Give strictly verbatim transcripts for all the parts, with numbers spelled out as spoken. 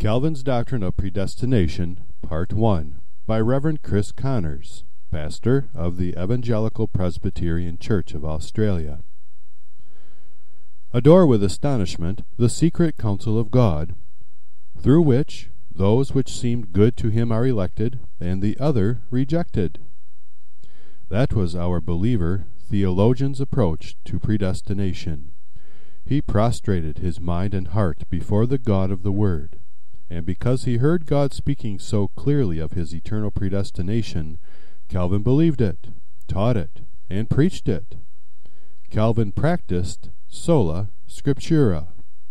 Calvin's Doctrine of Predestination, Part one, by Reverend Chris Connors, pastor of the Evangelical Presbyterian Church of Australia. Adore with astonishment the secret counsel of God, through which those which seemed good to him are elected, and the other rejected. That was our believer theologian's approach to predestination. He prostrated his mind and heart before the God of the Word, and because he heard God speaking so clearly of his eternal predestination, Calvin believed it, taught it, and preached it. Calvin practiced sola scriptura.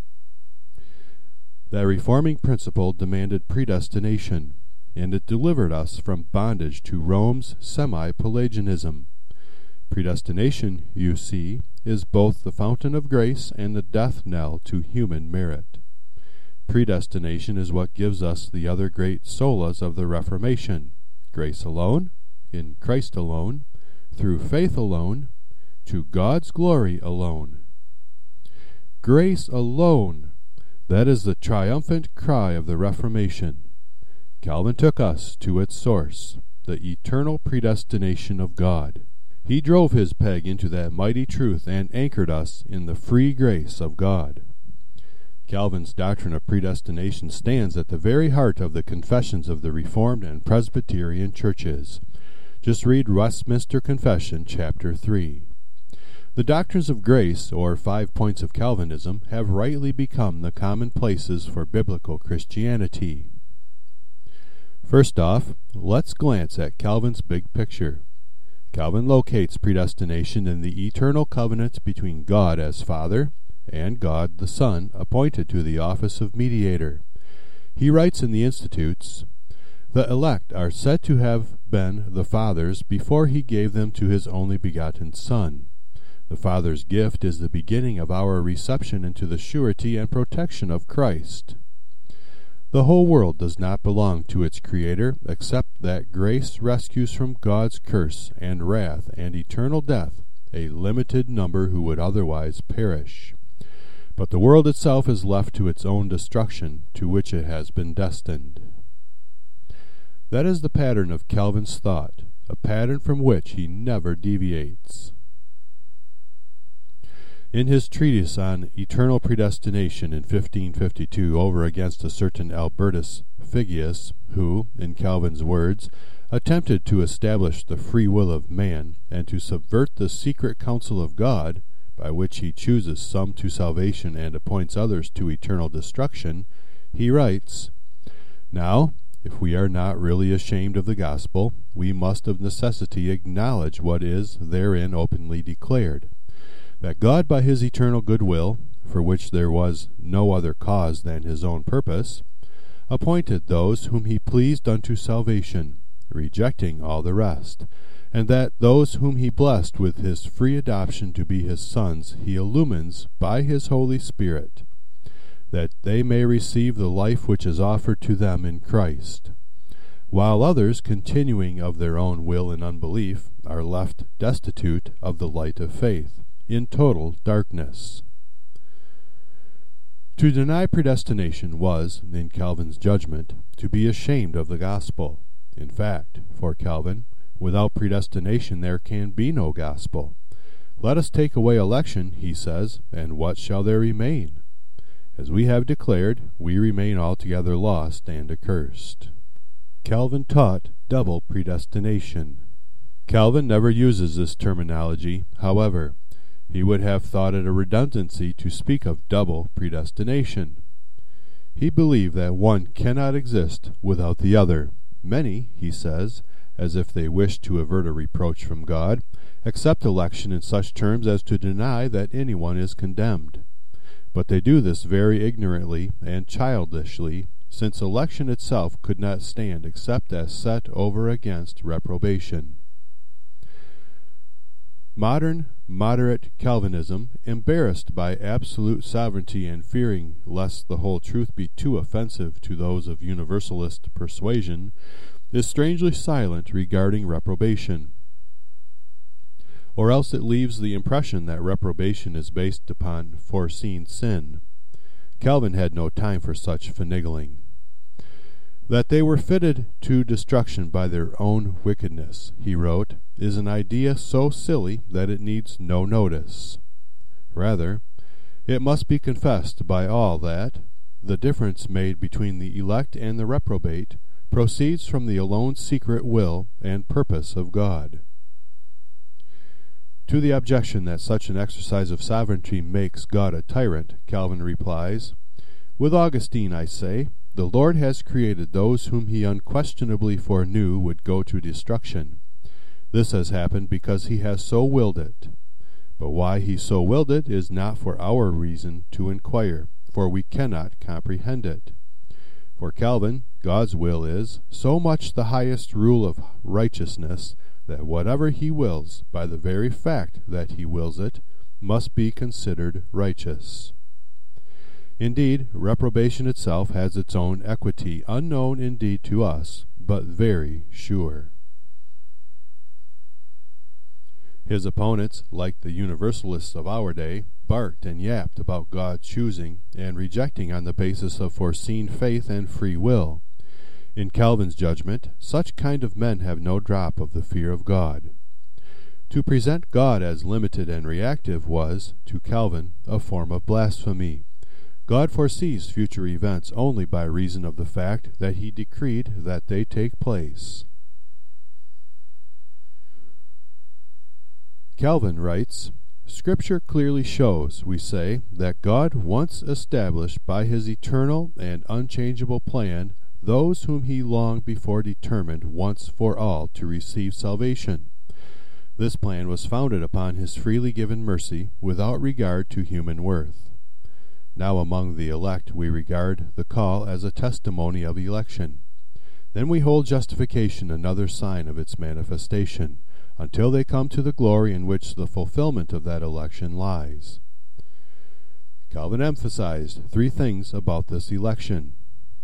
That reforming principle demanded predestination, and it delivered us from bondage to Rome's semi-Pelagianism. Predestination, you see, is both the fountain of grace and the death knell to human merit. Predestination is what gives us the other great solas of the Reformation: grace alone, in Christ alone, through faith alone, to God's glory alone. Grace alone, that is the triumphant cry of the Reformation. Calvin took us to its source, the eternal predestination of God. He drove his peg into that mighty truth and anchored us in the free grace of God. Calvin's doctrine of predestination stands at the very heart of the confessions of the Reformed and Presbyterian churches. Just read Westminster Confession, chapter three. The doctrines of grace, or five points of Calvinism, have rightly become the commonplaces for biblical Christianity. First off, let's glance at Calvin's big picture. Calvin locates predestination in the eternal covenant between God as Father and God the Son, appointed to the office of mediator. He writes in the Institutes, "The elect are said to have been the Father's before he gave them to his only begotten Son. The Father's gift is the beginning of our reception into the surety and protection of Christ. The whole world does not belong to its Creator, except that grace rescues from God's curse and wrath and eternal death a limited number who would otherwise perish. But the world itself is left to its own destruction, to which it has been destined." That is the pattern of Calvin's thought, a pattern from which he never deviates. In his treatise on eternal predestination in fifteen fifty-two over against a certain Albertus Figius, who, in Calvin's words, attempted to establish the free will of man and to subvert the secret counsel of God, by which he chooses some to salvation and appoints others to eternal destruction, he writes, "Now, if we are not really ashamed of the gospel, we must of necessity acknowledge what is therein openly declared, that God by his eternal goodwill, for which there was no other cause than his own purpose, appointed those whom he pleased unto salvation, rejecting all the rest, and that those whom he blessed with his free adoption to be his sons he illumines by his Holy Spirit, that they may receive the life which is offered to them in Christ, while others, continuing of their own will in unbelief, are left destitute of the light of faith, in total darkness." To deny predestination was, in Calvin's judgment, to be ashamed of the gospel. In fact, for Calvin, without predestination there can be no gospel. Let us take away election, he says, and what shall there remain? As we have declared, we remain altogether lost and accursed. Calvin taught double predestination. Calvin never uses this terminology, however. He would have thought it a redundancy to speak of double predestination. He believed that one cannot exist without the other. Many, he says, as if they wished to avert a reproach from God, accept election in such terms as to deny that anyone is condemned. But they do this very ignorantly and childishly, since election itself could not stand except as set over against reprobation. Modern, moderate Calvinism, embarrassed by absolute sovereignty and fearing lest the whole truth be too offensive to those of universalist persuasion, is strangely silent regarding reprobation. Or else it leaves the impression that reprobation is based upon foreseen sin. Calvin had no time for such finagling. That they were fitted to destruction by their own wickedness, he wrote, is an idea so silly that it needs no notice. Rather, it must be confessed by all that the difference made between the elect and the reprobate proceeds from the alone secret will and purpose of God. To the objection that such an exercise of sovereignty makes God a tyrant, Calvin replies, "With Augustine, I say, the Lord has created those whom he unquestionably foreknew would go to destruction. This has happened because he has so willed it. But why he so willed it is not for our reason to inquire, for we cannot comprehend it." For Calvin, God's will is so much the highest rule of righteousness that whatever he wills, by the very fact that he wills it, must be considered righteous. Indeed, reprobation itself has its own equity, unknown indeed to us, but very sure. His opponents, like the Universalists of our day, barked and yapped about God choosing and rejecting on the basis of foreseen faith and free will. In Calvin's judgment, such kind of men have no drop of the fear of God. To present God as limited and reactive was, to Calvin, a form of blasphemy. God foresees future events only by reason of the fact that he decreed that they take place. Calvin writes, "Scripture clearly shows, we say, that God once established by his eternal and unchangeable plan those whom he long before determined once for all to receive salvation. This plan was founded upon his freely given mercy without regard to human worth. Now among the elect we regard the call as a testimony of election. Then we hold justification another sign of its manifestation, until they come to the glory in which the fulfillment of that election lies." Calvin emphasized three things about this election.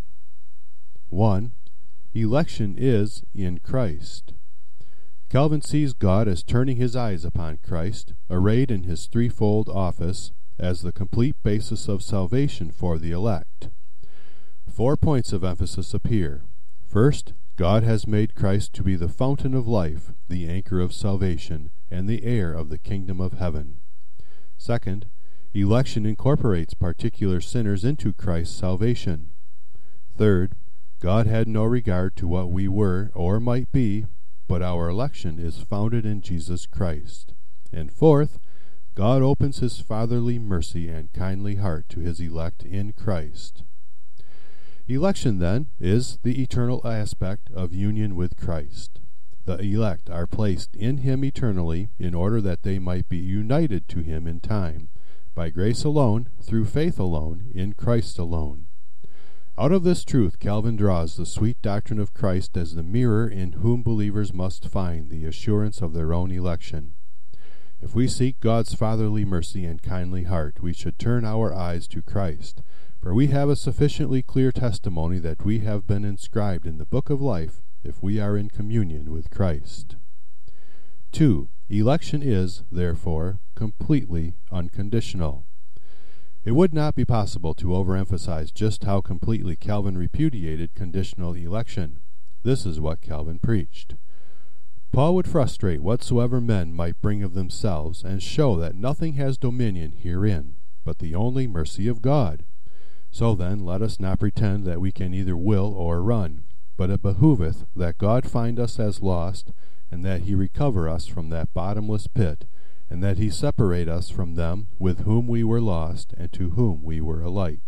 One, election is in Christ. Calvin sees God as turning his eyes upon Christ, arrayed in his threefold office, as the complete basis of salvation for the elect. Four points of emphasis appear. First, God has made Christ to be the fountain of life, the anchor of salvation, and the heir of the kingdom of heaven. Second, election incorporates particular sinners into Christ's salvation. Third, God had no regard to what we were or might be, but our election is founded in Jesus Christ. And fourth, God opens his fatherly mercy and kindly heart to his elect in Christ. Election, then, is the eternal aspect of union with Christ. The elect are placed in him eternally in order that they might be united to him in time, by grace alone, through faith alone, in Christ alone. Out of this truth Calvin draws the sweet doctrine of Christ as the mirror in whom believers must find the assurance of their own election. If we seek God's fatherly mercy and kindly heart, we should turn our eyes to Christ, for we have a sufficiently clear testimony that we have been inscribed in the book of life if we are in communion with Christ. Two, election is, therefore, completely unconditional. It would not be possible to overemphasize just how completely Calvin repudiated conditional election. This is what Calvin preached. Paul would frustrate whatsoever men might bring of themselves, and show that nothing has dominion herein, but the only mercy of God. So then, let us not pretend that we can either will or run, but it behoveth that God find us as lost, and that he recover us from that bottomless pit, and that he separate us from them with whom we were lost, and to whom we were alike.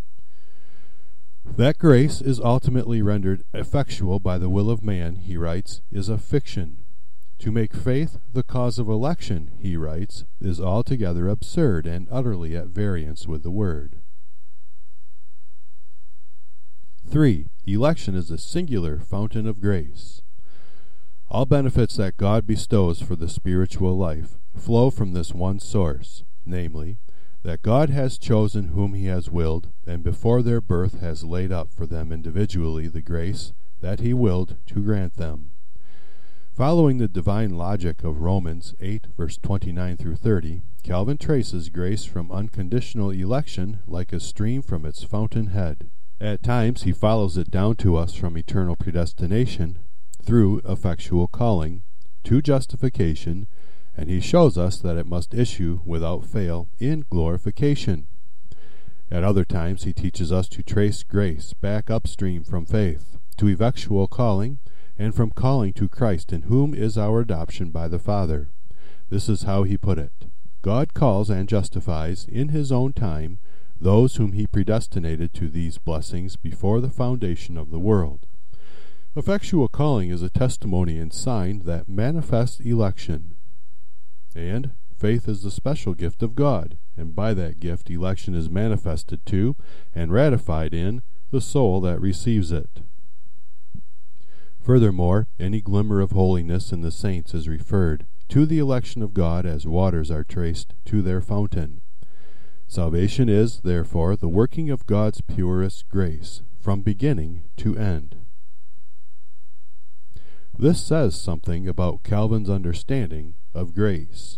That grace is ultimately rendered effectual by the will of man, he writes, is a fiction. To make faith the cause of election, he writes, is altogether absurd and utterly at variance with the word. Three, election is a singular fountain of grace. All benefits that God bestows for the spiritual life flow from this one source, namely, that God has chosen whom he has willed, and before their birth has laid up for them individually the grace that he willed to grant them. Following the divine logic of Romans eight, verse twenty-nine through thirty, Calvin traces grace from unconditional election like a stream from its fountain head. At times he follows it down to us from eternal predestination through effectual calling to justification, and he shows us that it must issue without fail in glorification. At other times he teaches us to trace grace back upstream from faith to effectual calling, and from calling to Christ, in whom is our adoption by the Father. This is how he put it: God calls and justifies in his own time those whom he predestinated to these blessings before the foundation of the world. Effectual calling is a testimony and sign that manifests election. And faith is the special gift of God, and by that gift election is manifested to and ratified in the soul that receives it. Furthermore, any glimmer of holiness in the saints is referred to the election of God as waters are traced to their fountain. Salvation is, therefore, the working of God's purest grace, from beginning to end. This says something about Calvin's understanding of grace.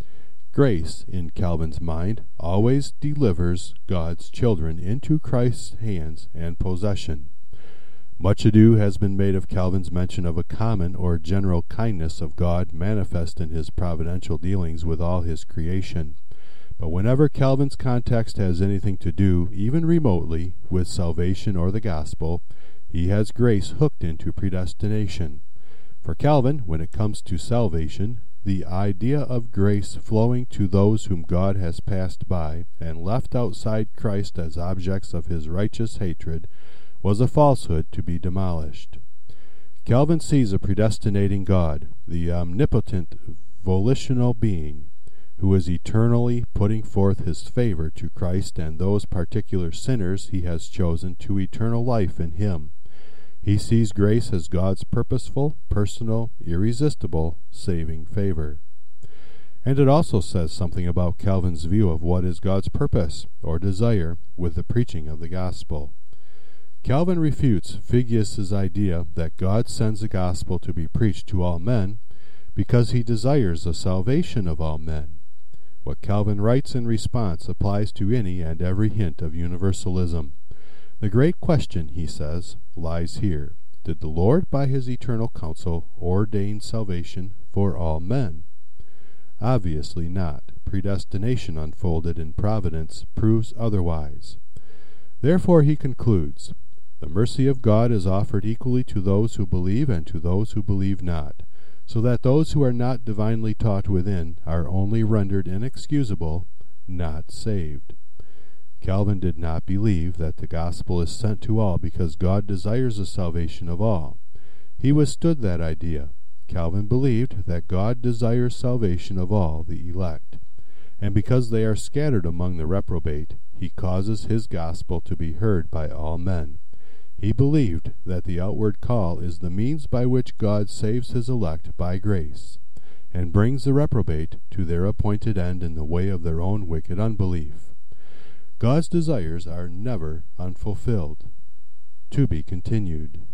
Grace, in Calvin's mind, always delivers God's children into Christ's hands and possession. Much ado has been made of Calvin's mention of a common or general kindness of God manifest in his providential dealings with all his creation. But whenever Calvin's context has anything to do, even remotely, with salvation or the gospel, he has grace hooked into predestination. For Calvin, when it comes to salvation, the idea of grace flowing to those whom God has passed by and left outside Christ as objects of his righteous hatred was a falsehood to be demolished. Calvin sees a predestinating God, the omnipotent volitional being, who is eternally putting forth his favor to Christ and those particular sinners he has chosen to eternal life in him. He sees grace as God's purposeful, personal, irresistible, saving favor. And it also says something about Calvin's view of what is God's purpose or desire with the preaching of the gospel. Calvin refutes Figius's idea that God sends the gospel to be preached to all men because he desires the salvation of all men. What Calvin writes in response applies to any and every hint of universalism. The great question, he says, lies here. Did the Lord, by his eternal counsel, ordain salvation for all men? Obviously not. Predestination unfolded in providence proves otherwise. Therefore he concludes, the mercy of God is offered equally to those who believe and to those who believe not, so that those who are not divinely taught within are only rendered inexcusable, not saved. Calvin did not believe that the gospel is sent to all because God desires the salvation of all. He withstood that idea. Calvin believed that God desires salvation of all the elect, and because they are scattered among the reprobate, he causes his gospel to be heard by all men. He believed that the outward call is the means by which God saves his elect by grace, and brings the reprobate to their appointed end in the way of their own wicked unbelief. God's desires are never unfulfilled. To be continued.